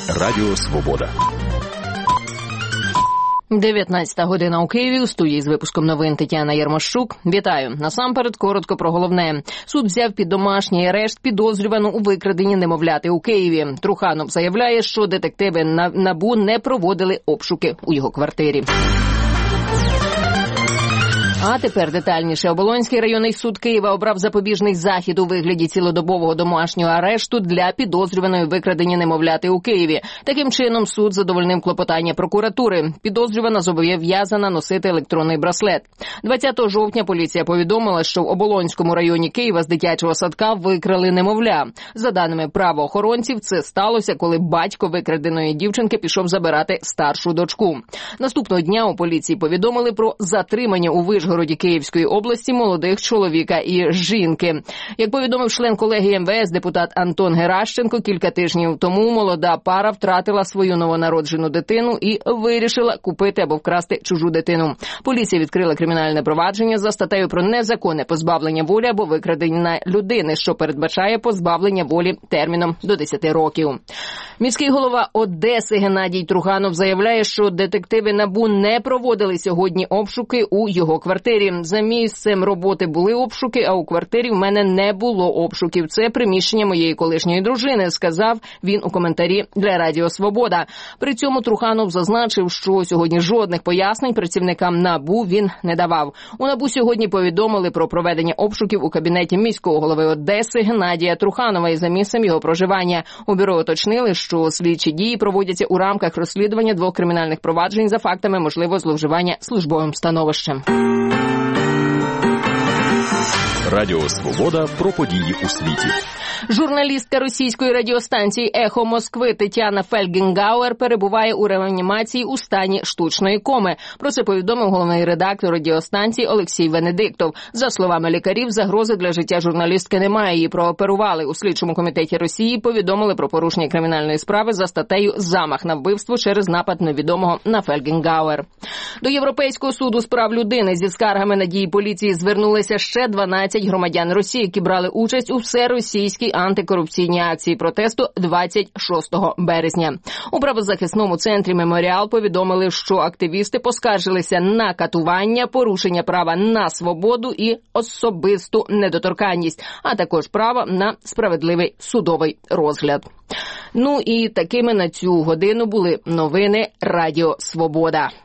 Радіо Свобода. 19 година у Києві. У студії з випуском новин Тетяна Єрмощук. Вітаю. Насамперед, коротко про головне. Суд взяв під домашній арешт підозрювану у викраденні немовляти у Києві. Труханов заявляє, що детективи НАБУ не проводили обшуки у його квартирі. А тепер детальніше. Оболонський районний суд Києва обрав запобіжний захід у вигляді цілодобового домашнього арешту для підозрюваної викрадення немовляти у Києві. Таким чином, суд задовольнив клопотання прокуратури. Підозрювана зобов'язана носити електронний браслет. 20 жовтня поліція повідомила, що в Оболонському районі Києва з дитячого садка викрали немовля. За даними правоохоронців, це сталося, коли батько викраденої дівчинки пішов забирати старшу дочку. Наступного дня у поліції повідомили про затримання у Вишгороді Київської області молодих чоловіка і жінки. Як повідомив член колегії МВС депутат Антон Геращенко, кілька тижнів тому молода пара втратила свою новонароджену дитину і вирішила купити або вкрасти чужу дитину. Поліція відкрила кримінальне провадження за статтею про незаконне позбавлення волі або викрадення людини, що передбачає позбавлення волі терміном до 10 років. Міський голова Одеси Геннадій Труханов заявляє, що детективи НАБУ не проводили сьогодні обшуки у його квартирі. За місцем роботи були обшуки, а у квартирі в мене не було обшуків. Це приміщення моєї колишньої дружини, сказав він у коментарі для Радіо Свобода. При цьому Труханов зазначив, що сьогодні жодних пояснень працівникам НАБУ він не давав. У НАБУ сьогодні повідомили про проведення обшуків у кабінеті міського голови Одеси Геннадія Труханова і за місцем його проживання. У бюро уточнили, що слідчі дії проводяться у рамках розслідування 2 кримінальних проваджень за фактами можливого зловживання службовим становищем. Радіо Свобода про події у світі. Журналістка російської радіостанції «Ехо Москви» Тетяна Фельгенгауер перебуває у реанімації у стані штучної коми. Про це повідомив головний редактор радіостанції Олексій Венедиктов. За словами лікарів, загрози для життя журналістки немає. Її прооперували. У слідчому комітеті Росії повідомили про порушення кримінальної справи за статтею «Замах на вбивство через напад невідомого на Фельгенгауер». До Європейського суду з прав людини зі скаргами на дії поліції звернулися ще 12 громадян Росії, які брали участь у всеросійській антикорупційній акції протесту 26 березня. У правозахисному центрі «Меморіал» повідомили, що активісти поскаржилися на катування, порушення права на свободу і особисту недоторканність, а також право на справедливий судовий розгляд. Ну і такими на цю годину були новини Радіо Свобода.